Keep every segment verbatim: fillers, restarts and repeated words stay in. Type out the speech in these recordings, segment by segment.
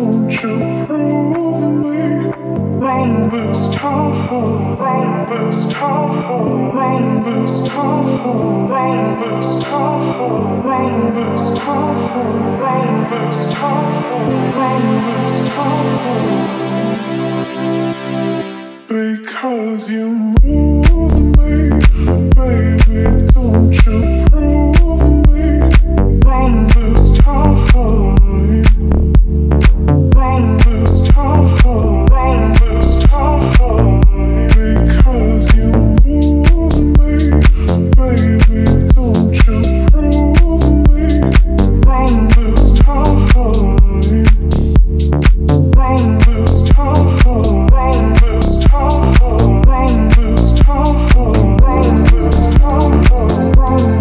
don't you prove me wrong this time, wrong this time, wrong this time, wrong this time, wrong this time, wrong this time, wrong this time. Because you move me, baby, don't you prove me wrong this time, wrong this time, wrong this time. Because you move me, baby, don't you prove me wrong this time, wrong this time, wrong this time, wrong this time, wrong this time, wrong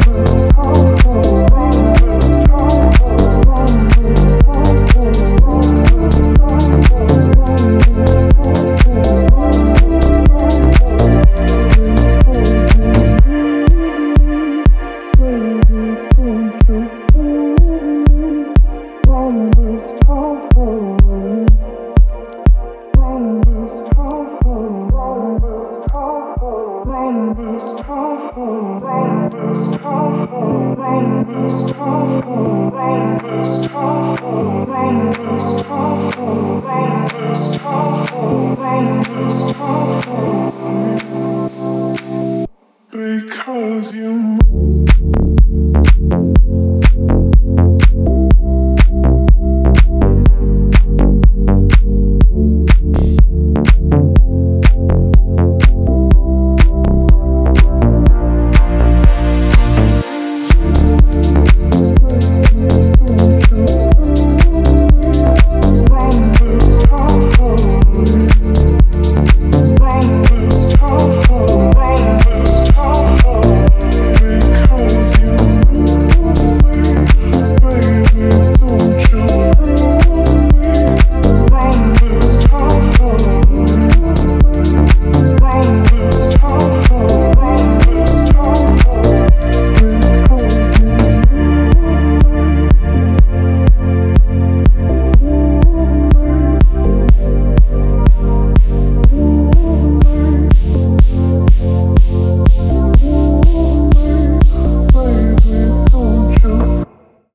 this time,